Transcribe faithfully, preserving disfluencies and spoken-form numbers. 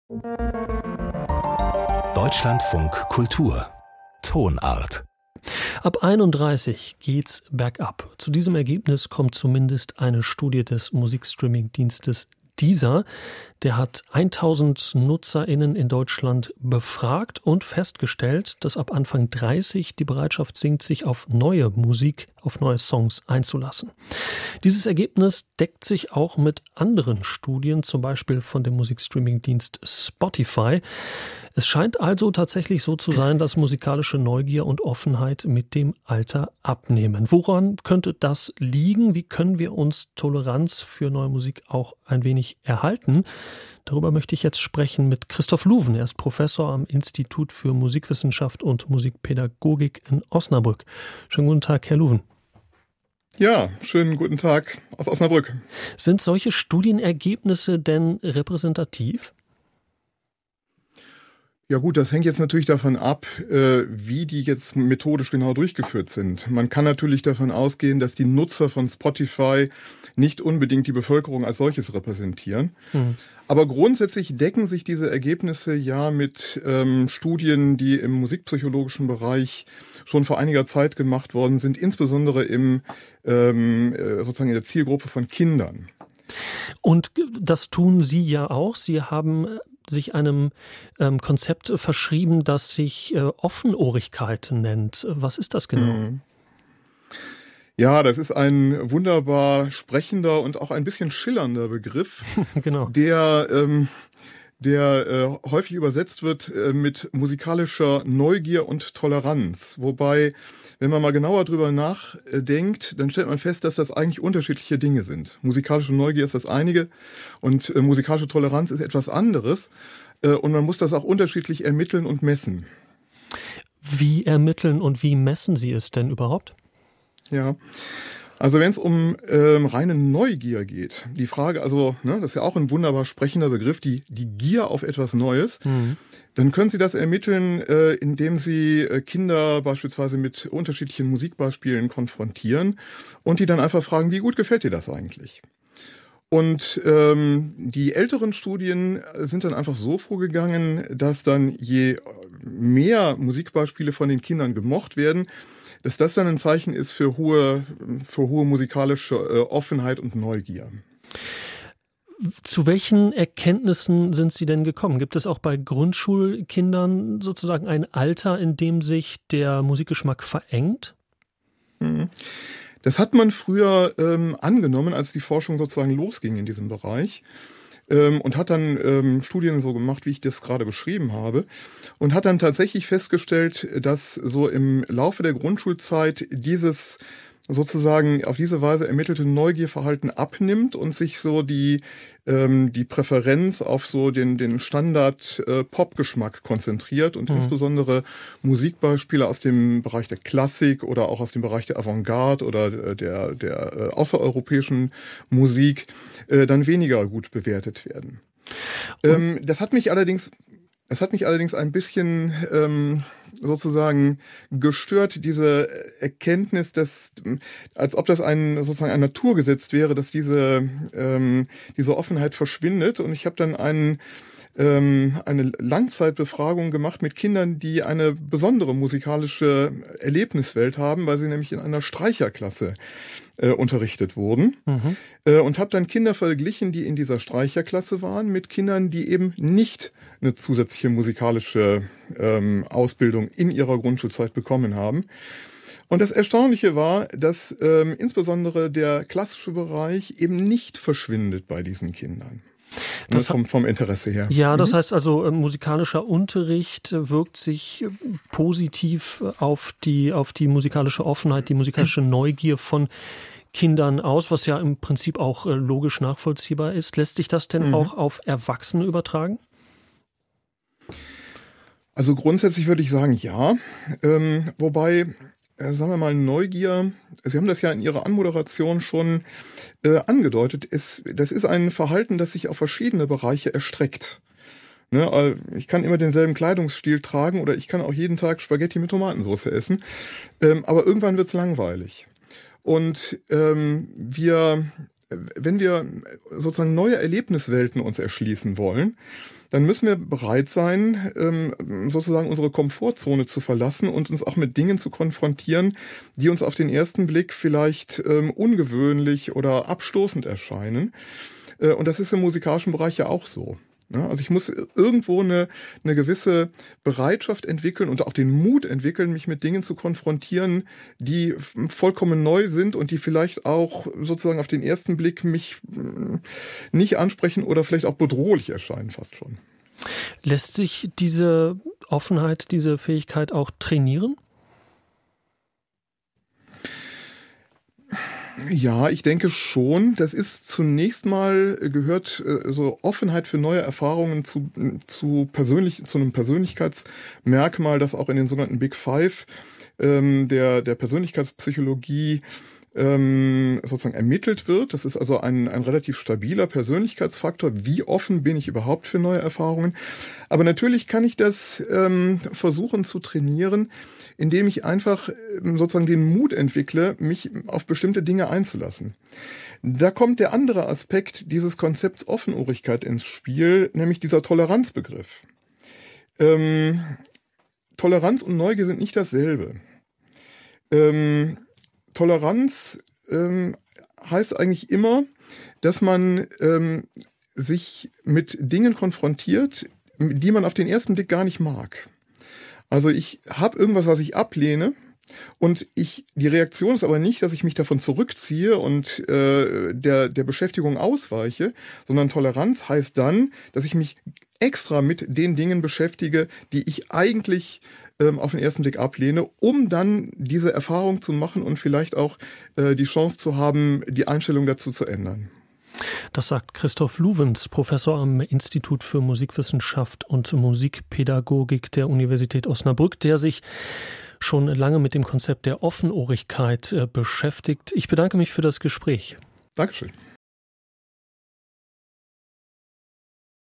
Deutschlandfunk Kultur Tonart. Ab einunddreißig geht's bergab. Zu diesem Ergebnis kommt zumindest eine Studie des Musikstreaming-Dienstes Deezer. Der hat tausend NutzerInnen in Deutschland befragt und festgestellt, dass ab Anfang dreißig die Bereitschaft sinkt, sich auf neue Musik, auf neue Songs einzulassen. Dieses Ergebnis deckt sich auch mit anderen Studien, zum Beispiel von dem Musikstreaming-Dienst Spotify. Es scheint also tatsächlich so zu sein, dass musikalische Neugier und Offenheit mit dem Alter abnehmen. Woran könnte das liegen? Wie können wir uns Toleranz für neue Musik auch ein wenig erhalten? Darüber möchte ich jetzt sprechen mit Christoph Luven. Er ist Professor am Institut für Musikwissenschaft und Musikpädagogik in Osnabrück. Schönen guten Tag, Herr Luven. Ja, schönen guten Tag aus Osnabrück. Sind solche Studienergebnisse denn repräsentativ? Ja gut, das hängt jetzt natürlich davon ab, äh, wie die jetzt methodisch genau durchgeführt sind. Man kann natürlich davon ausgehen, dass die Nutzer von Spotify nicht unbedingt die Bevölkerung als solches repräsentieren. Mhm. Aber grundsätzlich decken sich diese Ergebnisse ja mit ähm, Studien, die im musikpsychologischen Bereich schon vor einiger Zeit gemacht worden sind, insbesondere im ähm, sozusagen in der Zielgruppe von Kindern. Und das tun Sie ja auch. Sie haben sich einem ähm, Konzept verschrieben, das sich äh, Offenohrigkeit nennt. Was ist das genau? Mhm. Ja, das ist ein wunderbar sprechender und auch ein bisschen schillernder Begriff, genau. der, ähm, der äh, häufig übersetzt wird äh, mit musikalischer Neugier und Toleranz. Wobei, wenn man mal genauer drüber nachdenkt, dann stellt man fest, dass das eigentlich unterschiedliche Dinge sind. Musikalische Neugier ist das eine und äh, musikalische Toleranz ist etwas anderes. Äh, und man muss das auch unterschiedlich ermitteln und messen. Wie ermitteln und wie messen Sie es denn überhaupt? Ja, also wenn es um ähm, reine Neugier geht, die Frage, also ne, das ist ja auch ein wunderbar sprechender Begriff, die, die Gier auf etwas Neues, mhm. Dann können Sie das ermitteln, äh, indem Sie äh, Kinder beispielsweise mit unterschiedlichen Musikbeispielen konfrontieren und die dann einfach fragen, wie gut gefällt dir das eigentlich? Und ähm, die älteren Studien sind dann einfach so vorgegangen, dass dann je mehr Musikbeispiele von den Kindern gemocht werden, dass das dann ein Zeichen ist für hohe, für hohe musikalische äh, Offenheit und Neugier. Zu welchen Erkenntnissen sind Sie denn gekommen? Gibt es auch bei Grundschulkindern sozusagen ein Alter, in dem sich der Musikgeschmack verengt? Das hat man früher ähm, angenommen, als die Forschung sozusagen losging in diesem Bereich. Ähm, und hat dann ähm, Studien so gemacht, wie ich das gerade beschrieben habe. Und hat dann tatsächlich festgestellt, dass so im Laufe der Grundschulzeit dieses sozusagen auf diese Weise ermittelte Neugierverhalten abnimmt und sich so die ähm, die Präferenz auf so den den Standard äh, Popgeschmack konzentriert und mhm. insbesondere Musikbeispiele aus dem Bereich der Klassik oder auch aus dem Bereich der Avantgarde oder der der äh, außereuropäischen Musik äh, dann weniger gut bewertet werden. Ähm, das hat mich allerdings Es hat mich allerdings ein bisschen ähm, sozusagen gestört, diese Erkenntnis, dass, als ob das ein sozusagen ein Naturgesetz wäre, dass diese ähm, diese Offenheit verschwindet. Und ich habe dann einen ähm, eine Langzeitbefragung gemacht mit Kindern, die eine besondere musikalische Erlebniswelt haben, weil sie nämlich in einer Streicherklasse äh, unterrichtet wurden. Mhm. Äh, und habe dann Kinder verglichen, die in dieser Streicherklasse waren, mit Kindern, die eben nicht eine zusätzliche musikalische ähm, Ausbildung in ihrer Grundschulzeit bekommen haben. Und das Erstaunliche war, dass ähm, insbesondere der klassische Bereich eben nicht verschwindet bei diesen Kindern. Das vom, vom Interesse her. Ja, das mhm. heißt also, äh, musikalischer Unterricht äh, wirkt sich äh, positiv auf die, auf die musikalische Offenheit, die musikalische Neugier von Kindern aus, was ja im Prinzip auch äh, logisch nachvollziehbar ist. Lässt sich das denn mhm. auch auf Erwachsene übertragen? Also grundsätzlich würde ich sagen, ja. Ähm, wobei, äh, sagen wir mal, Neugier, Sie haben das ja in Ihrer Anmoderation schon äh, angedeutet, ist, das ist ein Verhalten, das sich auf verschiedene Bereiche erstreckt. Ne, ich kann immer denselben Kleidungsstil tragen oder ich kann auch jeden Tag Spaghetti mit Tomatensauce essen, ähm, aber irgendwann wird's langweilig. Und ähm, wir, wenn wir sozusagen neue Erlebniswelten uns erschließen wollen, dann müssen wir bereit sein, ähm, sozusagen unsere Komfortzone zu verlassen und uns auch mit Dingen zu konfrontieren, die uns auf den ersten Blick vielleicht ähm, ungewöhnlich oder abstoßend erscheinen. Äh, und das ist im musikalischen Bereich ja auch so. Ja, also ich muss irgendwo eine, eine gewisse Bereitschaft entwickeln und auch den Mut entwickeln, mich mit Dingen zu konfrontieren, die vollkommen neu sind und die vielleicht auch sozusagen auf den ersten Blick mich nicht ansprechen oder vielleicht auch bedrohlich erscheinen fast schon. Lässt sich diese Offenheit, diese Fähigkeit auch trainieren? Ja, ich denke schon. Das ist zunächst mal, gehört äh, so Offenheit für neue Erfahrungen zu, zu, persönlich, zu einem Persönlichkeitsmerkmal, das auch in den sogenannten Big Five ähm, der, der Persönlichkeitspsychologie ähm, sozusagen ermittelt wird. Das ist also ein, ein relativ stabiler Persönlichkeitsfaktor. Wie offen bin ich überhaupt für neue Erfahrungen? Aber natürlich kann ich das ähm, versuchen zu trainieren, indem ich einfach sozusagen den Mut entwickle, mich auf bestimmte Dinge einzulassen. Da kommt der andere Aspekt dieses Konzepts Offenohrigkeit ins Spiel, nämlich dieser Toleranzbegriff. Ähm, Toleranz und Neugier sind nicht dasselbe. Ähm, Toleranz ähm, heißt eigentlich immer, dass man ähm, sich mit Dingen konfrontiert, die man auf den ersten Blick gar nicht mag. Also ich habe irgendwas, was ich ablehne und ich die Reaktion ist aber nicht, dass ich mich davon zurückziehe und äh, der, der Beschäftigung ausweiche, sondern Toleranz heißt dann, dass ich mich extra mit den Dingen beschäftige, die ich eigentlich ähm, auf den ersten Blick ablehne, um dann diese Erfahrung zu machen und vielleicht auch äh, die Chance zu haben, die Einstellung dazu zu ändern. Das sagt Christoph Luwens, Professor am Institut für Musikwissenschaft und Musikpädagogik der Universität Osnabrück, der sich schon lange mit dem Konzept der Offenohrigkeit äh, beschäftigt. Ich bedanke mich für das Gespräch. Dankeschön.